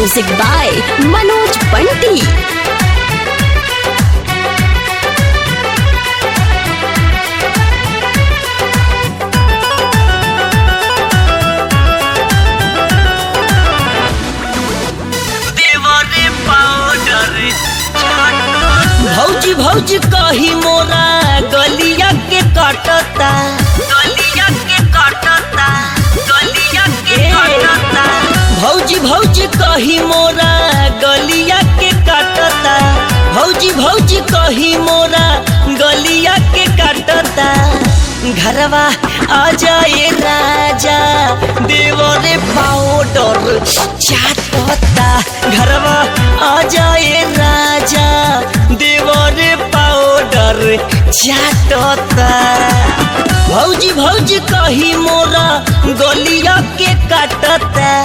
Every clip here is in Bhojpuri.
Music by Manoj Bunty. भौजी भौजी कही मोरा गलिया के काटता भौजी भौजी कही मोरा गलिया के काटता भौजी भौजी कही मोरा गलिया के काटता घरवा आ जाए राजा देवरे पाउडर चाटता घरवा आ जाए राजा देवरे पाउडर चाटता भौजी भौजी कही मोरा गलिया के काटता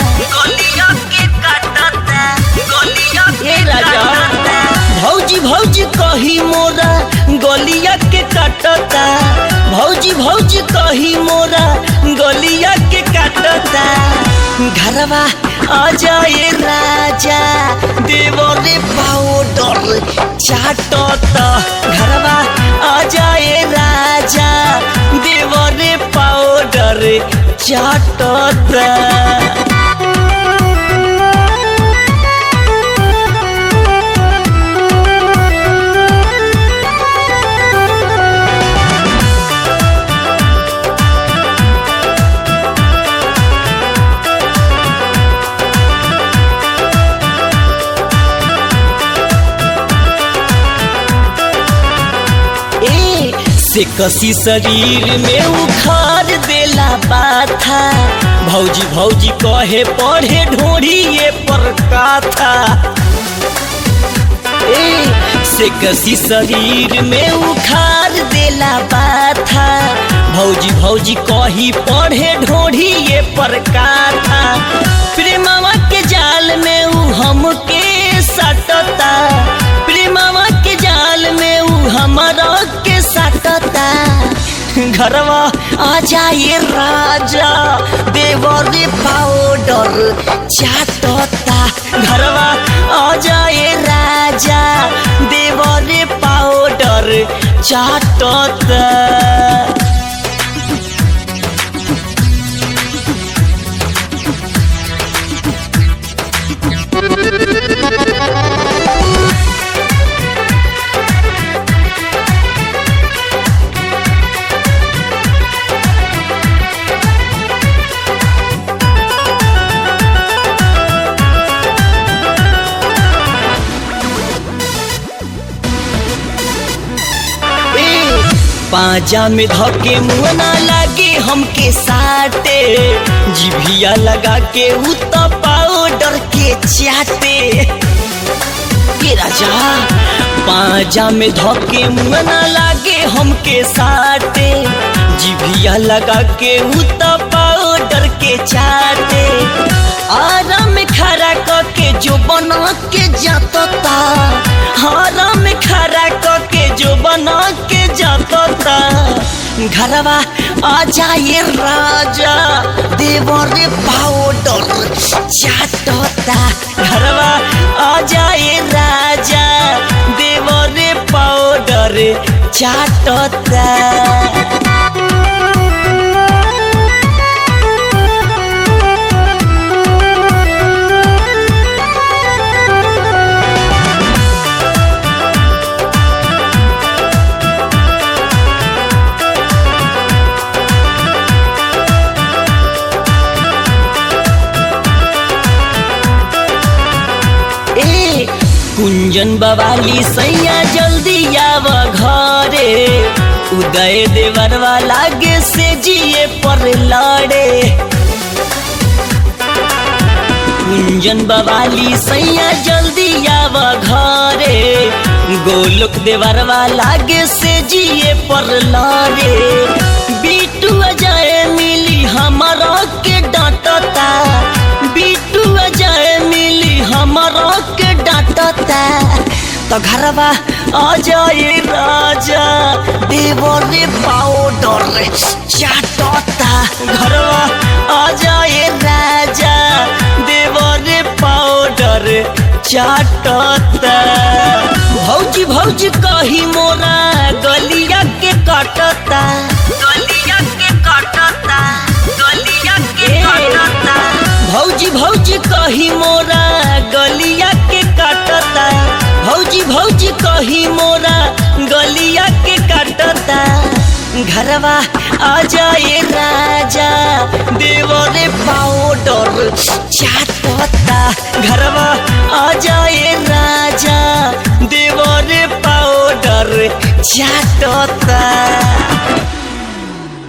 हे राजा भौजी भौजी कही मोरा गलिया के काटता भौजी भौजी कही मोरा गलिया के काटता घरवा आ जाए राजा देवरे पाउडर चाटता घरवा आ जाए राजा देवरे पाउडर चाटता से कसी शरीर में उखाड़ देला बाथा भौजी भौजी कहे पढ़े ढोढ़िए पर काथा से कसी शरीर में उखाड़ देला बाथा भौजी भौजी कही पढ़े ढोढ़िए पर काथा प्रेमवा के जाल में उ हमके सटता प्रेमवा के जाल में उ हमारा के सटता घरवा आ जाए राजा देवरे पाउडर चाटता घरवा आ जाए राजा देवरे पाउडर चाटता पाजा में धके मुँह ना लागे हमके साटे जिभिया लगा के उत पाउडर के चाटे ये राजा पाजा में धके मुँह ना लागे हमके साटे जिभिया लगा के उत पाउडर के चाटे आराम खड़ा करके जो बना के जाता आराम खड़ा करके जो बना के जाता घरवा आ जाए राजा देवरे पाउडर चाटता घरवा आ जाए राजा देवरे पाउडर चाटता कुंजन बवाली सैया जल्दी आव घरे उदय देवरवा लागे से जिए पर लड़े कुंजन बवाली सैया जल्दी आव घरे गोलोक देवरवा लागे से जिए पर लड़े बीटू अजय मिली हमारा के डांटता बीटू अजय मिली हमारा के डांटता तो घरवा आ जाए राजा देवरे पाउडर चाटता घरवा आ जाए राजा देवरे पाउडर पाउडर चाटता। भौजी भौजी कही मोरा गलिया के काटता, गलिया के काटता, गलिया के काटता। भौजी भौजी कही मोरा गलिया के काटता, भौजी भौजी कही मोरा गलिया के काटता। घरवा आ जाए राजा देवरे पाउडर चाटता, घरवा आ जाए राजा देवरे पाउडर चाटता।